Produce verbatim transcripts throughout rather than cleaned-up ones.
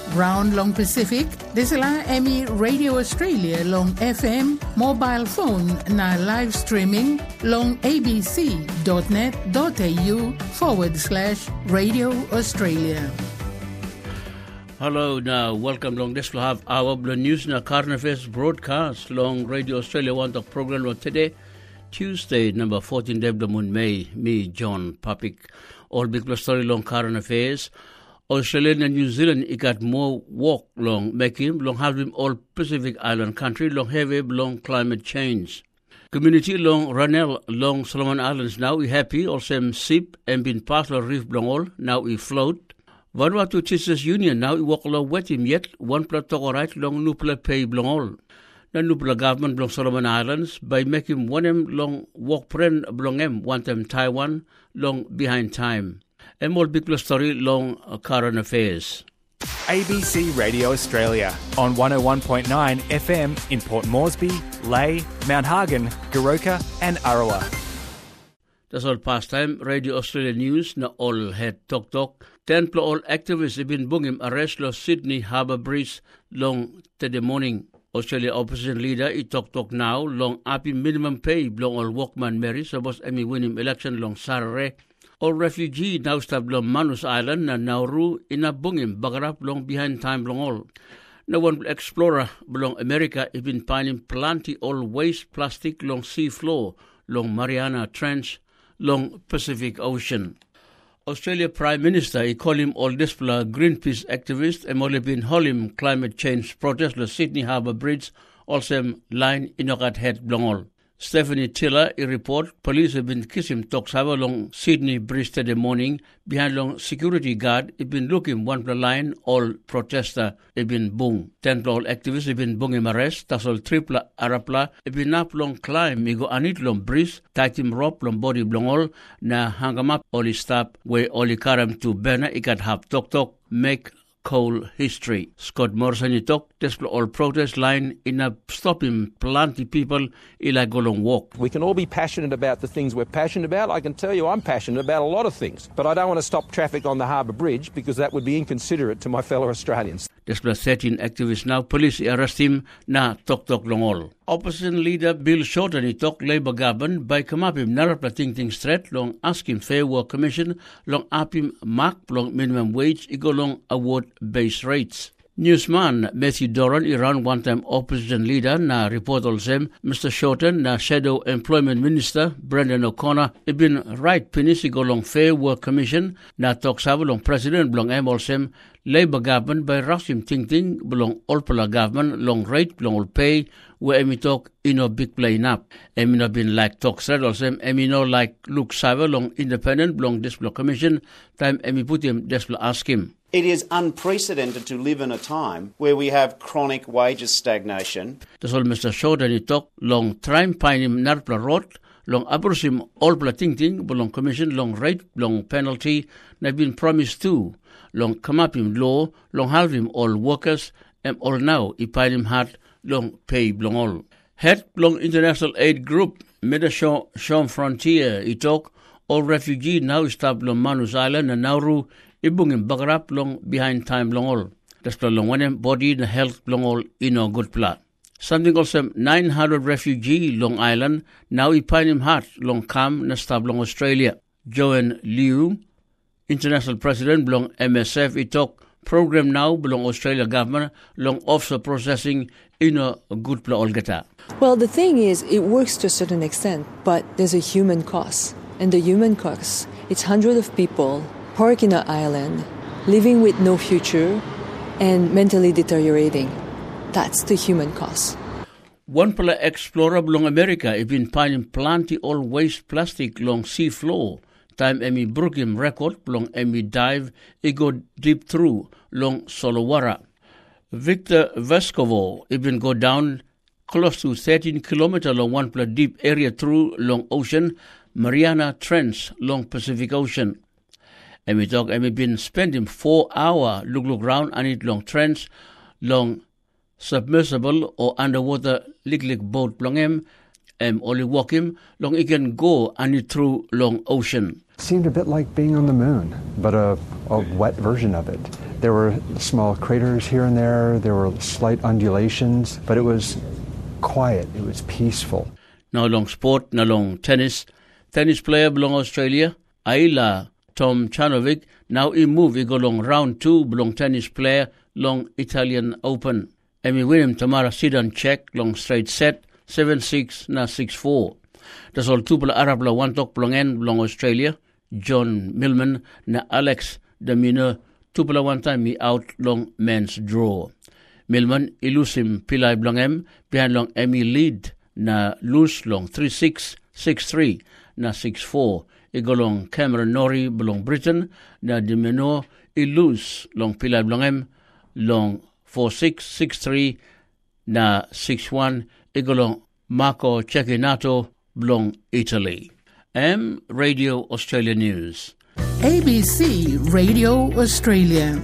Round long Pacific, desala Emmy Radio Australia long F M, mobile phone na live streaming long abc.net.au forward slash Radio Australia. Hello, now welcome long this will have our Blue News na current affairs broadcast long Radio Australia one talk program on today, Tuesday, number fourteen of the moon May, me, John Papik. All big plus story long current affairs. Australia and New Zealand it got more walk long making long have them all Pacific Island country long heavy long climate change. Community long Ranel long Solomon Islands now we happy also sip and been part of reef long all now we float. Vanuatu Teachers Union now we walk along with him yet one plot right long nupla pay long all. The nupla government long Solomon Islands by making one em long walk pren long em one time Taiwan long behind time. And more big plus story long uh, current affairs. A B C Radio Australia on one oh one point nine F M in Port Moresby, Lae, Mount Hagen, Goroka and Arawa. That's all pastime. Radio Australia News na all head talk talk. Ten plo all activists have been bunging arrest lo Sydney Harbour Bridge long today morning. Australia opposition leader he talk talk now long api minimum pay long all workman Mary suppose Emmy winning election long Saturday. All refugee now stop long Manus Island na Nauru in a bunging bagarap long behind time long all. No one explorer belong America has been finding plenty all waste plastic long sea floor long Mariana Trench long Pacific Ocean. Australia Prime Minister he call him all this Greenpeace activist and only been hold him climate change protest the Sydney Harbour Bridge also line in a head long all. Stephanie Tiller, a report, police have been kissing talks have along Sydney Bridge today morning. Behind long security guard, have been looking one per line, all protester have been boom. Ten all activists have been boom him arrest, that's all triple arapla, have been up long climb, he go anit long bridge, tight him rope long body long all, na hang him up, all he stop, where all he carry him to Bena, he got have talk talk, make coal history. Scott Morrison he talk, display all protest line in a stopping plenty people in like go long walk. We can all be passionate about the things we're passionate about. I can tell you I'm passionate about a lot of things, but I don't want to stop traffic on the Harbour Bridge because that would be inconsiderate to my fellow Australians. Display thirteen activists now, police arrest him, na talk talk long all. Opposition leader Bill Shorten he talk Labour government by come up him narapla ting ting straight long ask him Fair Work Commission long up him mark long minimum wage he go long award base rates. Newsman Matthew Doran, Iran one-time opposition leader, na report also Mister Shorten, na Shadow Employment Minister Brendan O'Connor, he been right pinisi go long Fair Work Commission, na talks have long President belong em also Labour government by Rasim Ting Ting belong Olpala government long rate belong all pay where emi talk ino big plane up. Emi no been like talk said also emi no like look saver long independent belong display commission time emi put him display ask him. It is unprecedented to live in a time where we have chronic wages stagnation. That's all Mister Shorten he talk long time pine him narpla road long abrusim all pla ting ting belong commission long rate long penalty na been promised too long come up him law long have him all workers and all now he pine him hard long pay belong all. Head long international aid group Medashon Sean Frontier he talk all refugee now stop long Manus Island and Nauru ibung in bagarap long behind time long all. That's the long one body and health long all in a good plot. Something also nine hundred refugee long island now we find him hard long come na stop long Australia. Joanne Liu, international president belong M S F he talk program now belong Australia government long offshore processing in a good plot all geta. Well, the thing is it works to a certain extent, but there's a human cost. And the human cost, it's hundreds of people parked in an island, living with no future, and mentally deteriorating. That's the human cost. One pala explorer belong America have been finding plenty all waste plastic long sea floor. Time emi broke him record long emi dive he go deep through long Solowara. Victor Vescovo even go down close to thirteen kilometers long one pla deep area through long ocean Mariana Trench long Pacific Ocean. And we talk, and we've been spending four hours look look round and it long trench, long submersible or underwater lick lick boat long him, and only walk him, long he can go and it through long ocean. It seemed a bit like being on the moon, but a, a wet version of it. There were small craters here and there. There were slight undulations, but it was quiet. It was peaceful. Now long sport, now long tennis. Tennis player belong Australia, Ayla Tom Chanovic. Now he move, he go long round two, belong tennis player, long Italian Open. Emi William Tamara Sidan check, long straight set, seven six na six four. Das all two Arab la one talk belong en, belong Australia, John Millman na Alex Damina, two one time he out long men's draw. Millman, ilusim Pilai belong em, behind long Emi lead na loose long three six, six three na six four. Igolong Cameron Norrie belong Britain na Dimeno ilus long Pilai belong em long four six six three na six one. Igolong Marco Cecchinato belong Italy. M Radio Australia News. A B C Radio Australia.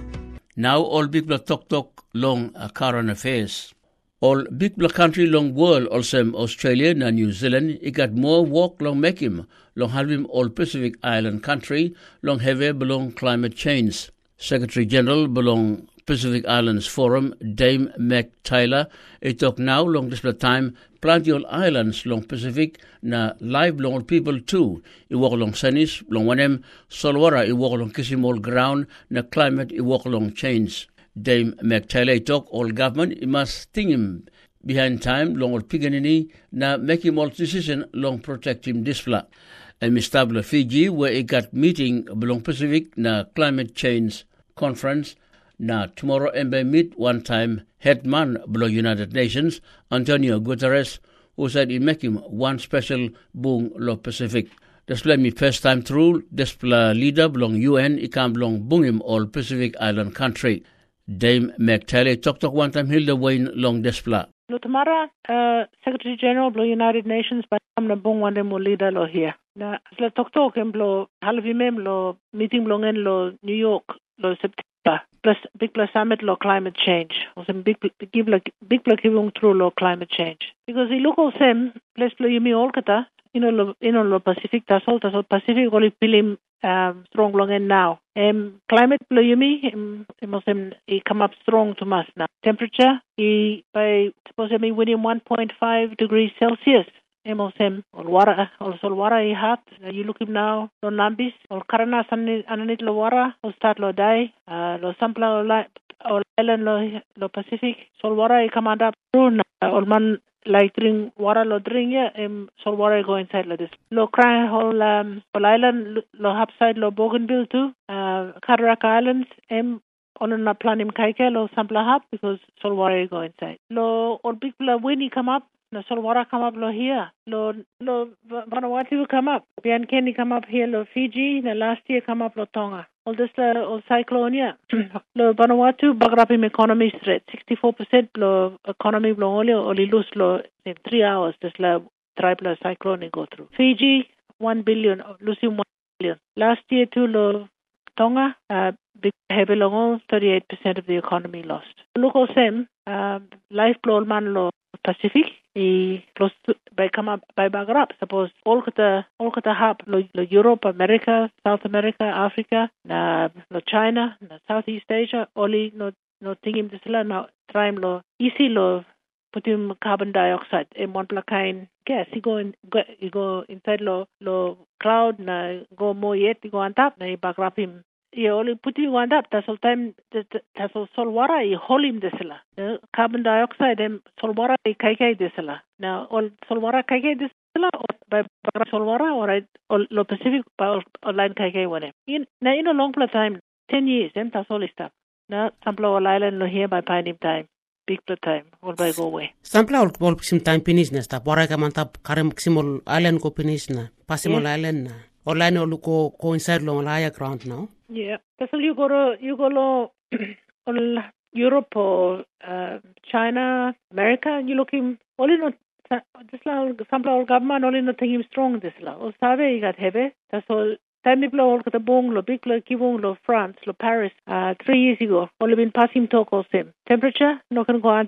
Now all people talk talk long uh, current affairs. All big black country long world also Australia and New Zealand, it got more work long make him, long have him all Pacific Island country, long heavy belong climate change. Secretary General belong Pacific Islands Forum, Dame Mac Taylor, it talk now long this time, plenty all islands long Pacific, na live long people too. It walk along Senis, long one em, Solwara, it walk along Kisimol ground, na climate, it walk along change. Dame McTaylor talk all government, it must sting him behind time, long all piganini, na make him all decision, long protect him disfla. And Mistabla Fiji, where it got meeting belong Pacific, na climate change conference, na tomorrow and by meet one time headman below United Nations, Antonio Guterres, who said he make him one special boom lo Pacific. That's me first time through, this leader belong U N, it can belong boom him all Pacific Island country. Dame McTaylor talk talk one time Hilda Wayne long despla. Lo tomorrow, uh, Secretary General of the United Nations, but I'm the bong one mo leader lo here. Na la talk talk em lo halvi mem lo meeting long en lo New York lo September plus big plus summit lo climate change. Or some big big like big like giving through lo climate change because the local sem plus lo yumi all kata ino lo ino lo Pacific tasol tasol Pacific only pilim um strong long en now. Um, climate lo yumi um, um, it come up strong to us now. Temperature I by suppose me within one point five degrees Celsius. Emosem or water or sol water I hot. You look him now lo nambis or karana ananit lo water or start lo die uh lo sampla or island lo lo Pacific sol water I come up through or man like drink water lo drink yeah um sol water go inside lo this lo cry whole um whole island lo upside lo Bougainville too uh Cataract Islands em on a plan him kaike lo sampla hub because sol water go inside lo or big windy come up. No Solwara come up lo here. Lo lo Vanuatu come up. Bian Kenny come up here lo Fiji. The last year come up lo Tonga. All this uh, all cyclone yeah. Lo Vanuatu bagrapim economy straight. Sixty four percent lo economy lo only only lose lo in three hours. This la tribe lo cyclone go through. Fiji one billion losing one billion. Last year too lo Tonga uh big heavy long thirty eight percent of the economy lost. Local same uh, life blow man lo Pacific. I close to, by come up by Bagrap. Suppose all the all the hub lo, lo Europe, America, South America, Africa, na lo China, na Southeast Asia. Only no no thinking this la now try lo easy lo put him carbon dioxide in one kind gas. You go in go, you go inside lo lo cloud na go more yet you go on top na Bagrap him. You only put him on top. That's all time. That's all sol water. You hold him this la. Carbon dioxide and sol water. You kai kai this la. Now all sol water kai kai this la. Or by sol water or or lo Pacific by or line kai kai one. In now in a long time, ten years. Them that's all stuff. Now sample all island lo here by pine time. Big time. All by go away. Sample all all sim time finish na. Sta bora ka man tap karem simol island ko finish na. Pasimol island na. All line all ko coincide long higher ground now. Yeah, that's all you go to, you go to Europe or uh, China, America, and you look him, only not, this la, some of government only not think him strong this la. Or Save, he got heavy. That's all. Time people all got the bong, lo big, lo kibong, lo France, lo Paris, uh, three years ago. Only been passing talk all same. Temperature, not going to go on top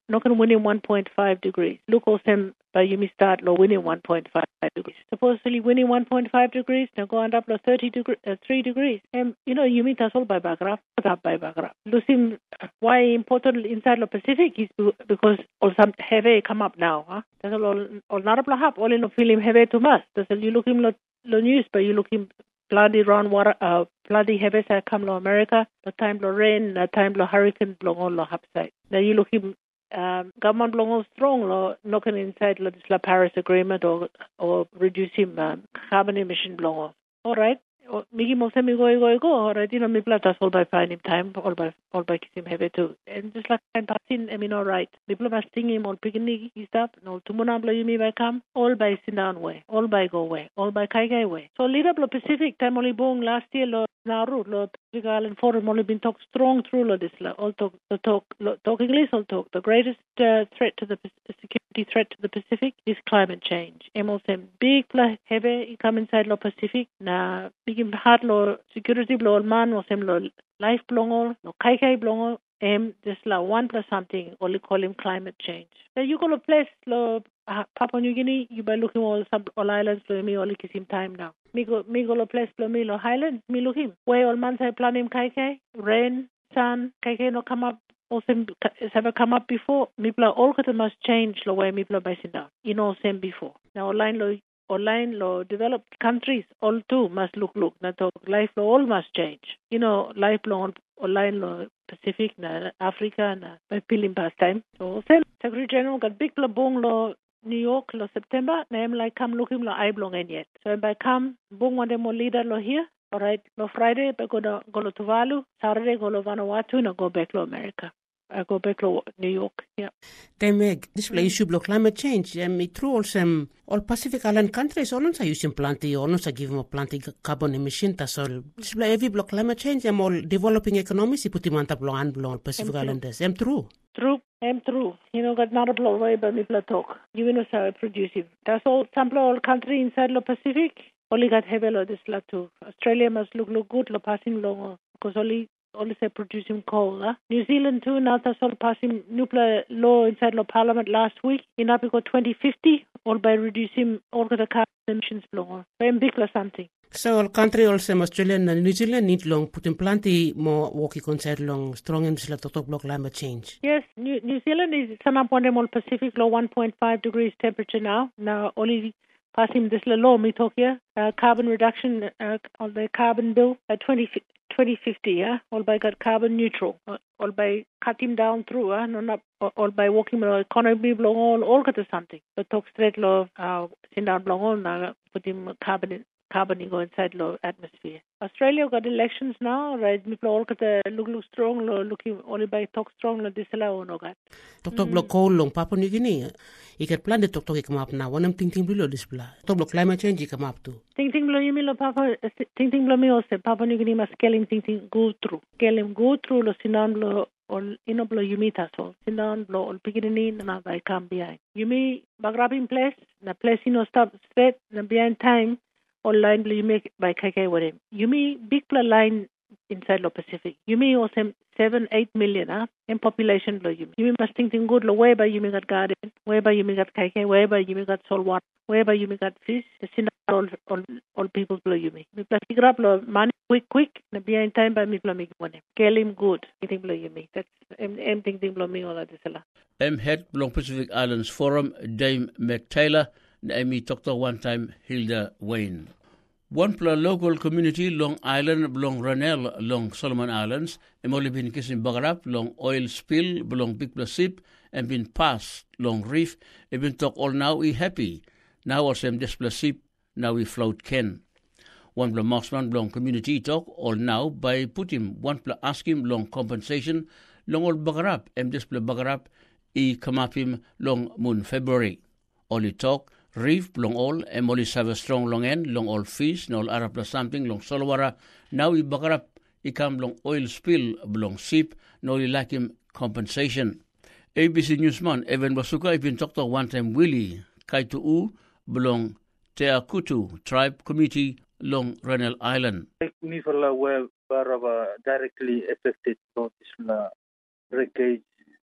not going to win in one point five degrees. Look also by Yumi start lo winning one point five degrees. Supposedly winning one point five degrees, now go on up to thirty degree, uh, three degrees. And you know, Yumi tas all by background, up by background. Lusim, why important inside the Pacific is because all some heavy come up now. Huh? That's all all not up up. All in the film heavy too much. That's all you look him lo news, but you look him bloody round water, uh, bloody heavy side come to America. The time lo rain, the time lo hurricane blow on lo upside. Now you look him. Um, government belong strong law knocking inside the la Paris Agreement or or reducing um, carbon emission belong. All right. Migi mo se mi go go go. All right. You know, mi plata all by finding time, all by all by kissing heavy too. And just like I'm passing, I mean, all right. Mi plata stinging all picnic stuff. No, tumuna blo you me by come. All by sit down way. All by go way. All by kai kai way. So lead up lo Pacific time only bong last year lo naru lo Pacific Island Forum only been talk strong through lo this la. All talk the talk lo, talk English. All talk the greatest uh, threat to the security threat to the Pacific is climate change. M O S M big plus heavy come inside lo Pacific na big hard lo security blow man o sem lo life blongo lo kai kai blongo em just la one plus something only call him climate change. So you go to place lo uh, Papua New Guinea you by looking all sub all islands lo me only kiss him time now. Me go me go lo place lo me lo highlands me look him where all man say plan him kai kai rain sun kai kai no come up. Also, has ever come up before. Mipla all got must change the way Mipla basing down. You know, same before. Now, online law, online law, developed countries all too must look look. Now, life law all must change. You know, life law, online law, Pacific, na Africa, na by pilling past time. So, same Secretary General got big bong law. New York lo September. Na em like come looking lo I belong in yet. So by come bong one more leader lo here. All right, no Friday, I go to go to Tuvalu. Saturday, go to Vanuatu, and I go back to America. I go back to New York. Yeah. They make this play issue of climate change. Um, it true also all Pacific Island countries all are using plenty, all are giving plenty carbon emission. That's all. This play every block climate change. I'm all developing economies. Put him on top of the Pacific Islanders. I'm true. True. I'm true. You know, got not a blow away, but me talk. You know, so productive. That's all. Sample all country inside the Pacific. Only got heavy lo this lot too. Australia must look look good lo passing long because only only say producing coal. Huh? New Zealand too now that's all passing nuclear law inside lo Parliament last week in April twenty fifty all by reducing all the carbon emissions long. Very big or something. So all country also Australia and New Zealand need long putting plenty more working inside long strong in this to talk about climate change. Yes, New New Zealand is some up on them all Pacific law one point five degrees temperature now. Now only passing this law, me talk here, uh, carbon reduction uh, on the carbon bill at twenty fifty, yeah, all by got carbon neutral, uh, all by cutting down through, uh, no, not all by working with economy belong all, all got to something. But talk straight law, uh, send down belong all now, put him carbon in. Carbon go inside low atmosphere. Australia got elections now, right? People all got a look look strong, looking only by talk strong, no disala no got. Talk talk block coal long Papua New Guinea. You get plan to talk talk come up now. One of them thinking below this blah. Talk block climate change come up too. Thinking below you mean Papa thinking below me also Papua New Guinea must scale him thinking go through. Scale him go through lo sinan blow or ino blow you meet us all. Sinan blow all picking and I come behind. You mean bagrabbing place, the place you know stop straight and behind time. All line you make by K K with him. You mean big line inside the Pacific. You mean also seven, eight million, huh? In population below you. You mean must think good lo whereby you may got garden, whereby you may got K K, whereby you may got salt water, whereby you may got fish, the sin all all all people below you me. Me plus figure up lo money quick quick, and behind time by me below me one him. Scale him good. Anything below you me. That's em em thinking below me all of this a M head below Pacific Islands Forum, Dame McTaylor, and Amy Doctor one time Hilda Wayne. One pla local community Long Island belong Ranel long Solomon Islands, and only been kissing Bagarap long oil spill belong Big Plasip and been passed long reef, and been talk all now we happy. Now also am Desplasip, now we float Ken. One pla Mossman belong community talk all now by put him one pla ask him long compensation long all Bagarap, and Despla Bagarap e come up him long moon February. Only talk reef long all, and only have a strong long end, long all fish, no all Arab plus something, long solwara. Now we bagarap, he come long oil spill, belong ship, no only like him compensation. A B C Newsman, Evan Basuka, I've been talked to one time Willie, Kaitu'u, belong Teakutu, tribe committee, long Renal Island. Me for la web, directly affected, so this breakage,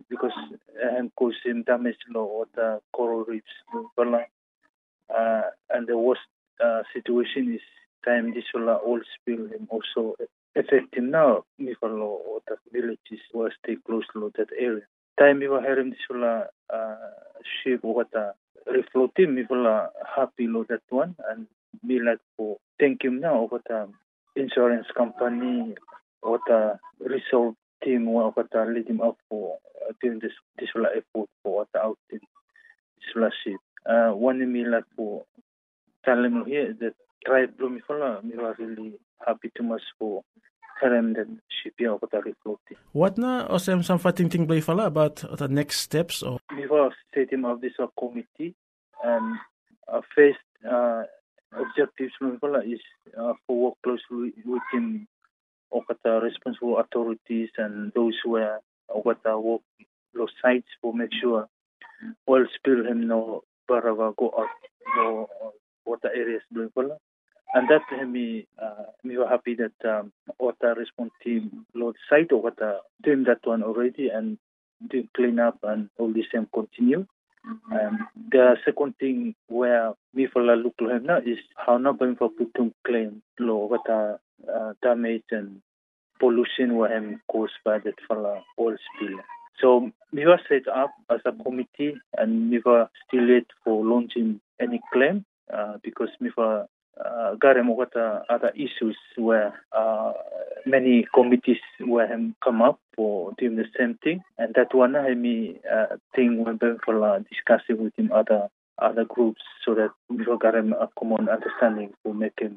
because and causing damage lo water coral reefs wala. Uh, and the worst uh, situation is time this will all spill and also affect him now. We follow the villages will stay close to that area. Time we were hearing this will uh, ship water refloating. We will happy lo that one and be like for thank him now over the insurance company or the result team or the lead him up for uh, doing this this will effort for the outing this will ship. Uh, one me like for telling here that tribe Blumifala, we were really happy to much for Harem that ship here over the refloating. What na or some some fighting thing Blumifala about the next steps or we were setting up this uh, committee and our first uh, objectives Blumifala is uh, for work closely with him or the responsible authorities and those who are over the work those sites for make sure all spill him no Barava go out no water areas Blumifala. And that me uh, we were happy that um, water response team load site or water doing that one already and doing clean up and all the same continue. And the second thing where we follow look now is how not going for putting claim low water uh, damage and pollution were caused by that follow oil spill. So we were set up as a committee and we were still late for launching any claim uh, because we were uh, got other issues where uh, many committees were come up for doing the same thing, and that one I mean uh, thing we're going for uh, discussing with him other other groups so that we got a common understanding for making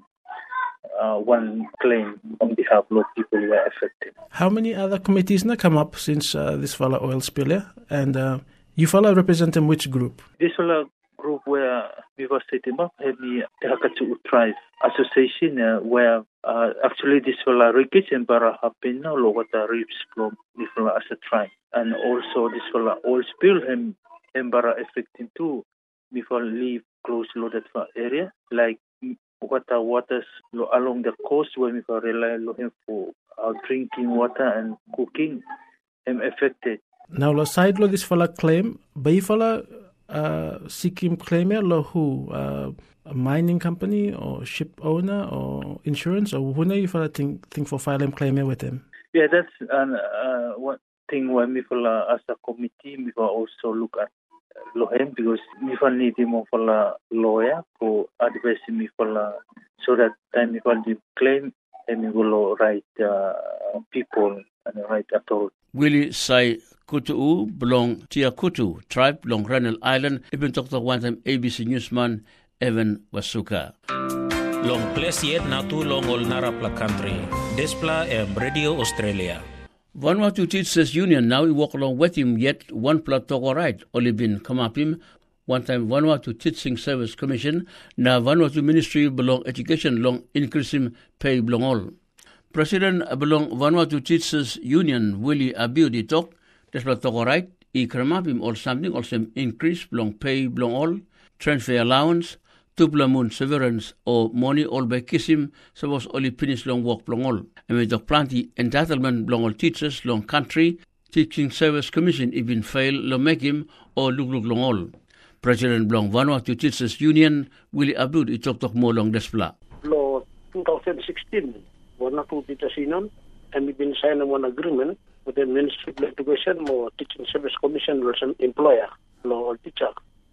uh, one claim on behalf of people who were affected. How many other committees now come up since uh, this fella oil spill, yeah? And uh, you fella representing which group? This fella group where we were setting up heavy the Hakatu Tribe Association uh, where uh, actually this fella Rikic and Bara happen now what the reefs from this fella as a tribe, and also this fella oil spill him and Bara affecting too before leave close loaded area like what the waters along the coast where we rely on him for uh, drinking water and cooking am affected. Now lo side lo this fella claim by fella uh seeking claim lo who uh, a mining company or ship owner or insurance or who know you fella think think for filing claim with him? Yeah, that's an uh, one thing when we fella as a committee we will also look at lawyer because we will need him for a lawyer for advising me for uh, so that time we will claim and we will write uh, people and write authority. Willie Sai Kutu'u belong Tia Kutu tribe long Renal Island. Even Doctor one time A B C Newsman Evan Wasuka. Long place yet na tu long ol narapla country. Despla e Radio Australia. Vanuatu Teachers Union now we walk along with him yet one plot to right only been come up him one time Vanuatu Teaching Service Commission na Vanuatu Ministry belong education long increase him pay belong all. President belong Vanuatu Teachers Union Willie Abiudi talk that's plot to right e come up him or something also increase belong pay belong all transfer allowance Tuplamun severance or money all by kiss him suppose only finish long work long all. And with the plenty entitlement long all teachers long country Teaching Service Commission even fail long make him or look look long all. President Blong Vanuatu Teachers Union Willie Abud it talk talk more long display. Law twenty sixteen Vanuatu Teachers Union and we've been signing one agreement with the Ministry of Education or Teaching Service Commission was an employer law or teacher.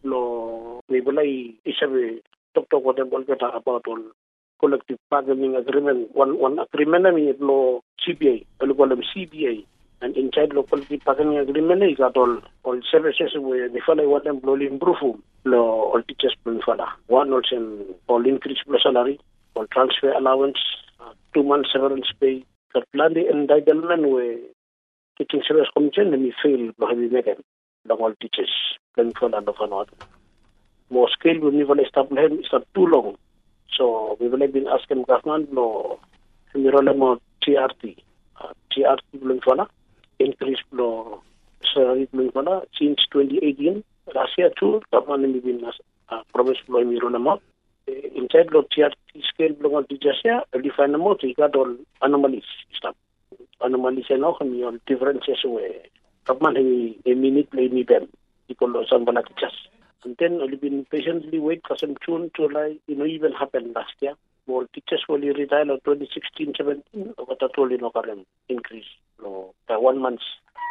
Law we will issue talk talk what about all collective bargaining agreement. One one agreement I mean law C B A, we call them C B A, and inside local collective bargaining agreement is that all all services where the fellow want them to improve law all teachers will follow. One also all increase salary, all transfer allowance, uh, two months severance pay. The plan the entitlement where Teaching Service Commission let me fail to have it the all teachers plan for the Vanuatu. More scale we will establish is not too long. So we will have been asking government no more T R T. Uh, T R T will follow increase no salary will follow since twenty eighteen. Last year too, government has been uh, promised to enroll inside the T R T scale belong to teachers here. Define amount we got all anomalies stuff. Anomalies and all differences where Kaman he a minute play me them. Because some bala teachers. And then only been patiently wait for some June, July, you know, even happened last year. More teachers will retire in twenty sixteen, seventeen, or that only no current increase. No, the one month's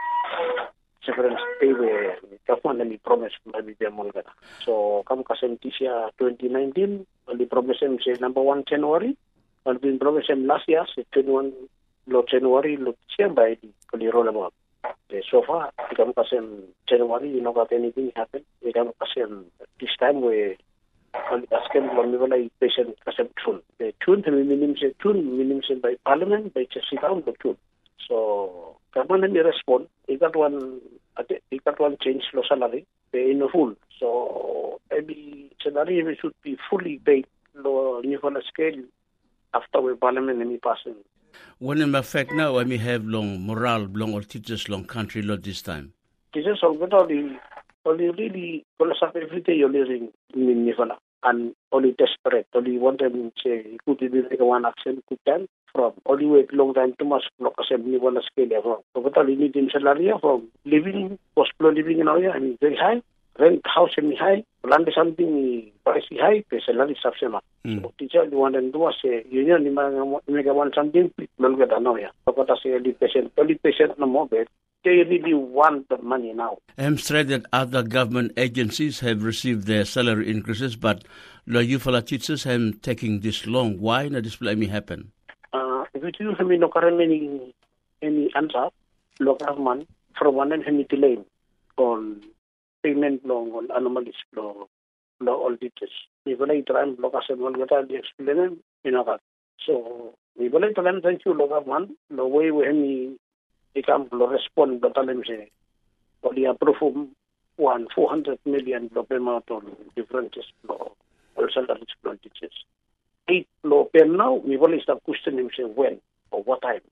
severance pay where government only promised maybe them all. So come kasem this year twenty nineteen, only promised them say number one January. Only been promised them last year, say twenty-one lo January lo this year by the roll about. So far, we come kasem January, you know got anything happen. We come kasem this time where askem lo patient kasem June. The June the minimum say June minimum say by Parliament by just sit down the June. So government may respond. He got one. He got one change lo salary. Pay in full. So every salary we should be fully paid lo new scale after we Parliament any passing. When in effect now, I may have long morale, long or teachers, long country lot this time. Teachers all good only, only really, all up every day you're living in Nivala and only desperate, only want them say, could be like one action, could time from only wait long time too much, block assembly, one scale ever. But only need in salary from living, cost of living in area, I mean, very high, rent house semi high, land something pricey high, pay salary subsidy. So teacher you want to do a say union you make want something don't get annoyed. But I say only patient only patient no more bed. They really want the money now. I'm straight that other government agencies have received their salary increases, but the Yufala teachers have taking this long. Why not this may happen? Uh if you have no current any any answer, local government from one and any delay on payment long on anomalies law law all teachers. We will try and block us and one get the explain you know that. So we will try and thank you local one the way when we become respond but them say only approve one four hundred million payment on differences law all salaries for teachers. Eight law pay now we will start questioning say when or what time.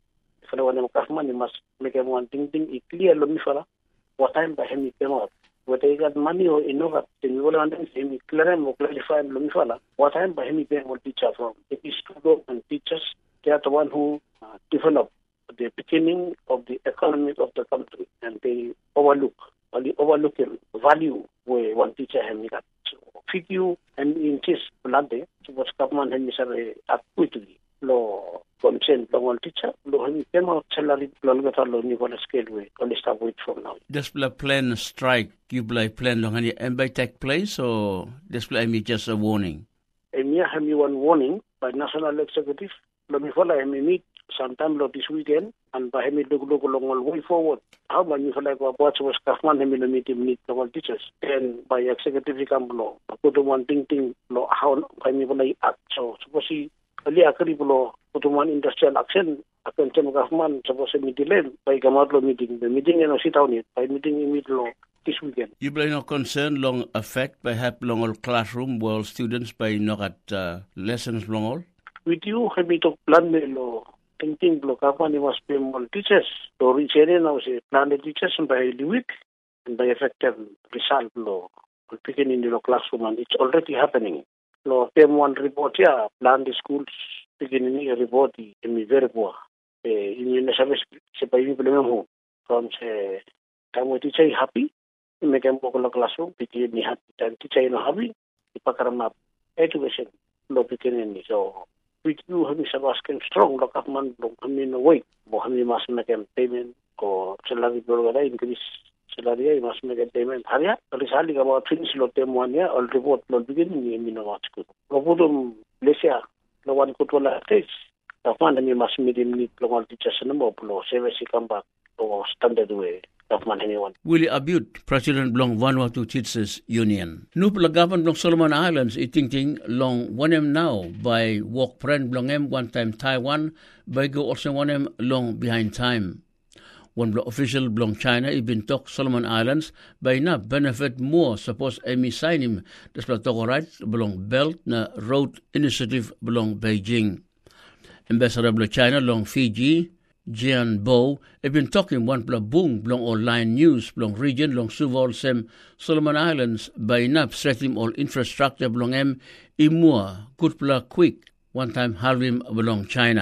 If the one government must make one thing thing clear lo mi fala what time by him payment. Whether he got money or innovat, then we will understand him clear and clarify and lumifala. What time by him paying what teacher from? It is to go and teachers, they are the one who uh, develop the beginning of the economy of the country and they overlook, or the overlooking value where one teacher has made that. So, fit you and in this blood, so what's government has act quickly. Lo consent lo one teacher lo hemi pema salary lo ngata lo ni wala scale way only start wait from now. Display plan strike you play plan long any and by take place or display me just a warning. And yeah hemi one warning by national executive lo mi follow hemi meet sometime lo this weekend and by hemi look look along all way forward. How about you follow what what was government hemi lo meet meet the one teachers then by executive come law put one thing thing lo how hemi follow act so suppose ali akari pulo putuman industrial action akan tem government suppose meeting by gamadlo meeting the meeting no sit down by meeting immediately this weekend. You blame no concern long effect by have long all classroom while students by not at uh, lessons long all. With you have to plan lo thinking lo government must pay more teachers to reach any now say plan the teachers by the week and by effective result lo picking in the classroom and it's already happening. Lo P M one report ya plan the schools beginning a report in mi very poor. Eh in the service se pa implement ho from se kamo teacher happy me kan ko lo classroom because ni happy tan teacher no happy ipakarama education lo beginning ni so with you have some asking strong lo government lo kami no way bo kami mas make payment ko salary program increase salary mas make payment haria risali ka ba finish lo tem one ya all report lo beginning ni mi no watch ko lo budum lesia lo wan ko to la test government ni mas meeting ni lo all teachers no mo lo service come back to standard way government anyone. Willie Abute, President Blong Vanuatu Teachers Union. Nupla government Blong Solomon Islands eating ting long one em now by walk friend Blong em one time Taiwan by go also one em long behind time. One official Blong China ibin talk Solomon Islands by na benefit more suppose Amy sign him despite talk right Blong Belt na road initiative Blong Beijing. Ambassador Blong China long Fiji Jian Bo have been talking one bla boom blong online news blong region long Suvol sem Solomon Islands by nap stream all infrastructure blong em imua good bla quick one time halvim belong China.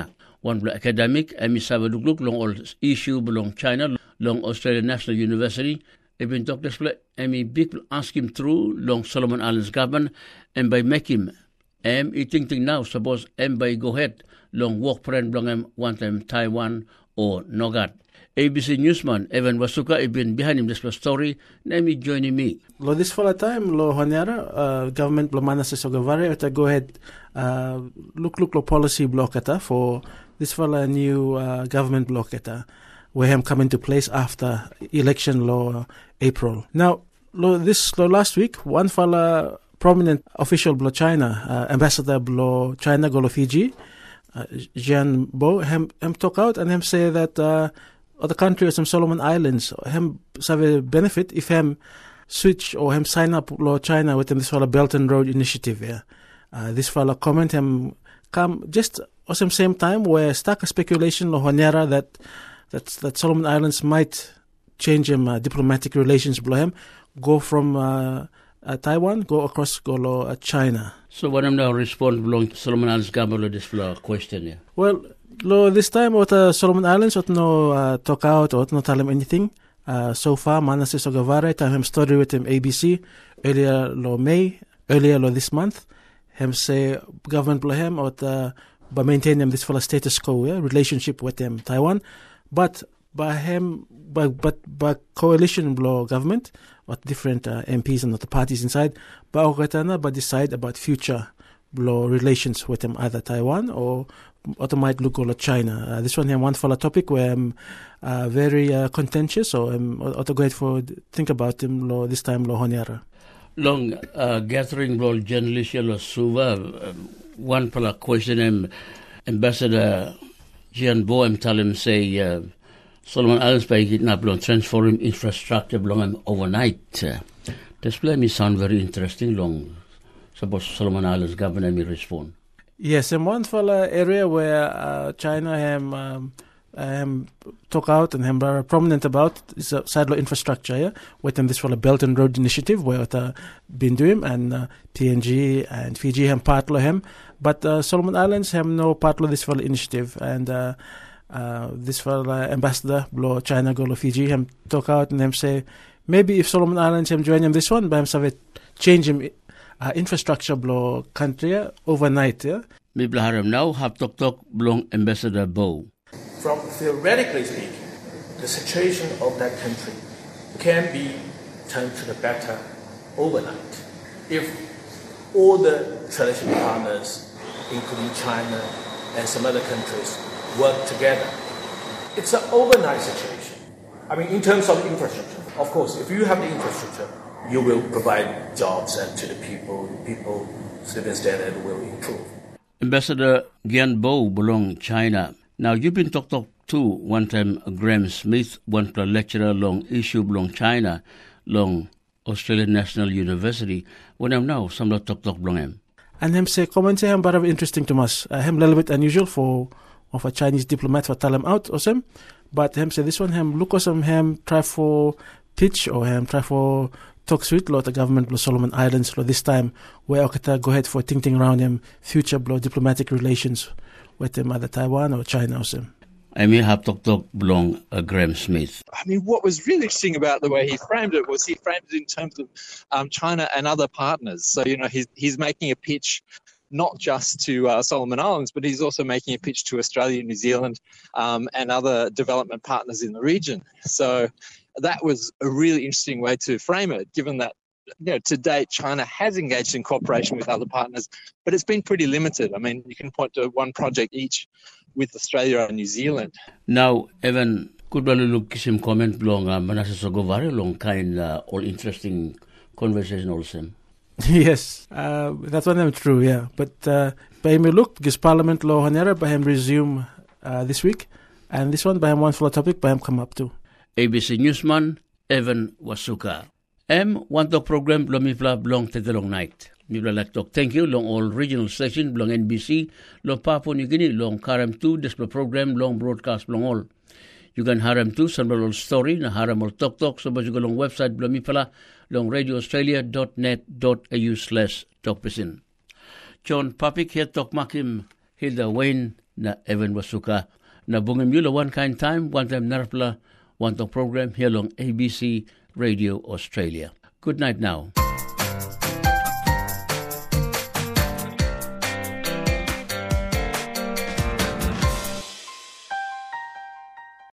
one blo academic emi sabadugluk long all issue belong China long Australian National University. Even Doctor Split emi big ask him through long Solomon Islands government and by make him em eating thing now suppose em by go ahead long walk friend belong em one time Taiwan or Nogat. A B C Newsman Evan Wasuka has been behind him this story. Name joining me. Lo this for a time lo honyara uh, government lo mana se sogavare ata go ahead uh, look look lo policy block ata for this for a new uh, government block ata where him come into place after election lo uh, April. Now lo this lo last week one fella prominent official blo China uh, ambassador blo China go lo Fiji uh, Jian Bo him him talk out and him say that uh, other country or some Solomon Islands him have benefit if him switch or him sign up lo China within this fella Belt and Road Initiative. Yeah, uh, this fella comment him come just at the same time where stuck a speculation lo honyara that that that Solomon Islands might change him uh, diplomatic relations below him go from uh, uh, Taiwan go across go lo uh, China. So what I'm now respond belong to Solomon Islands government this fella question. Yeah. Well. Lo this time what uh, Solomon Islands what no uh, talk out or no tell him anything. Uh, so far Manasseh Sogavare time him story with him A B C earlier lo May earlier lo this month. Him say government below him or uh, by maintain him this for a status quo yeah, relationship with him Taiwan, but by him by but by coalition below government what different uh, M Ps and other parties inside. But Okatana but decide about future below relations with him either Taiwan or or might look all at China. Uh, this one here one for a topic where I'm uh, very uh, contentious, so I'm um, also great for think about him lo this time lo honyara. Long uh, gathering lo journalist lo suva um, one for a question him Ambassador Jian Bo him tell him say uh, Solomon Islands by getting up long transform infrastructure belong him overnight. Uh, this play me sound very interesting long. Suppose Solomon Islands government may respond. Yes, and one for the area where uh, China ham um, um, talk out and ham are prominent about is uh, sidelo infrastructure. Yeah, with them this for the Belt and Road Initiative where it uh, been doing and uh, P N G and Fiji ham part lo him, but uh, Solomon Islands have no part lo this for the initiative and uh, uh, this for the ambassador lo China go lo Fiji ham talk out and ham say maybe if Solomon Islands ham join him this one, but ham have change him. Uh, infrastructure blow country uh, overnight. Yeah. Me blaharam now have talk talk belong Ambassador Bo. From theoretically speaking, the situation of that country can be turned to the better overnight if all the traditional partners, including China and some other countries, work together. It's an overnight situation. I mean, in terms of infrastructure, of course, if you have the infrastructure, you will provide jobs and to the people, people's living standard will improve. Ambassador Jian Bo belong China. Now you've been talked talk to one time Graham Smith, one lecturer long issue belong China, long Australian National University. When I'm now some lot talk talk belong him. And him say comment say him very interesting to us. Uh, him a little bit unusual for of a Chinese diplomat for tell him out or some. But him say this one him look or some him try for pitch or him try for talks with lot the government of Solomon Islands lo this time where Okata go ahead for thinking around him future blow diplomatic relations with them either Taiwan or China or some. I may have talked talk belong uh, Graham Smith. I mean, what was really interesting about the way he framed it was he framed it in terms of um, China and other partners. So, you know, he's, he's making a pitch not just to uh, Solomon Islands, but he's also making a pitch to Australia, New Zealand, um, and other development partners in the region. So that was a really interesting way to frame it, given that, you know, to date, China has engaged in cooperation with other partners, but it's been pretty limited. I mean, you can point to one project each with Australia and New Zealand. Now, Evan, could we look some comment long uh, Manasseh Sogavare long kind uh, all interesting conversation also? Yes, uh, that's one of them true, yeah. But uh, by him look, because Parliament law honera by him resume uh, this week, and this one by him one full topic by him come up too. A B C Newsman, Evan Wasuka. M one talk program belong mifla belong to the long night. Mifla like talk thank you long all regional station belong N B C, long Papua New Guinea, long Karam two display program, long broadcast belong all. You can haram too, some all story, na haram all talk talk, so but you go long website belong mifla, long radio australia dot net dot a u slash talk person. John Papik here talk makim Hilda Wayne na Evan Wasuka. Na bungim yula one kind time, one time narapla, one talk program here on A B C Radio Australia. Good night now.